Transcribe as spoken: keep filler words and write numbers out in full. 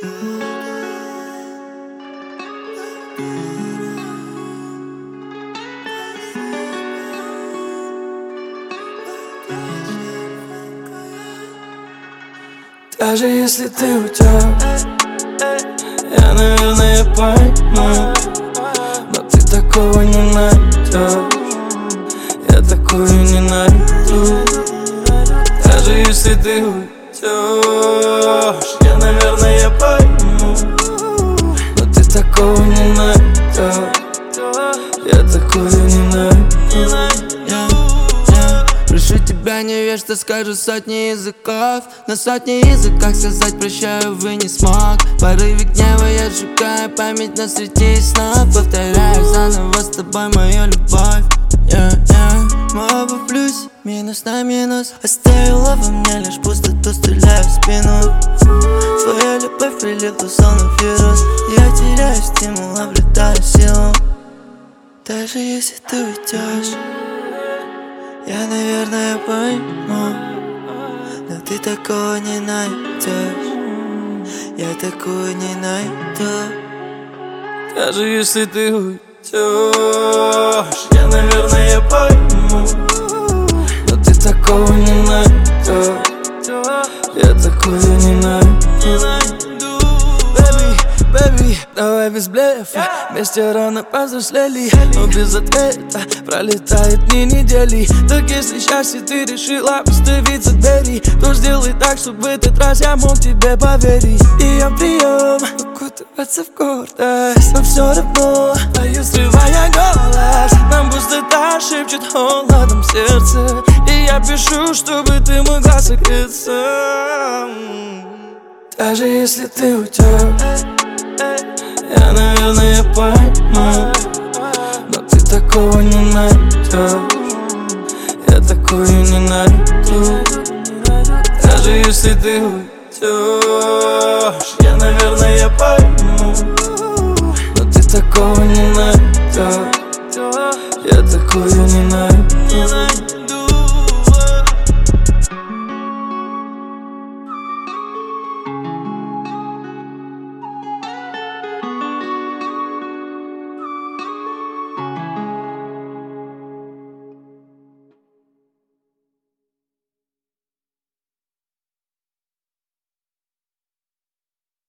Даже если ты уйдешь, я, наверное, пойму, но ты такого не найдешь, я такую не найду. Даже если ты уйдешь, я, наверное, пойму, но ты такого не найдешь, я такую не найду. Прошу тебя, не верь, что скажу сотни языков. На сотни языках сказать прощаю, вы не смог. В порыве гнева я сжигаю память на среди снов. Повторяю заново с тобой мою любовь. yeah, yeah. Мы оба в плюсе, минус на минус. Оставила во мне лишь пустоту, стреляю в спину. Твоя любовь прилипла словно вирус. Я теряю стимул, обретаю силу. Даже если ты уйдешь, я, наверное, пойму, но ты такого не найдешь, я такую не найду. Даже если ты уйдешь, я, наверное, пойму, но ты такого не найдешь, я такую не найду. Baby, давай без блефа, вместе рано повзрослели, но без ответа пролетают дни, недели. Так если счастье ты решила остановиться двери, то сделай так, чтобы в этот раз я мог тебе поверить. И я прием укутываться в гордость, но все равно пою, срывая голос. Нам пустота шепчет холодом в сердце, и я пишу, чтобы ты могла согреться. Даже если ты уйдешь, я, наверное, пойму, но ты такого не найдешь, я такую не найду. Даже если ты уйдешь, я, наверное, пойму, но ты такого не найдешь, я такую не найду.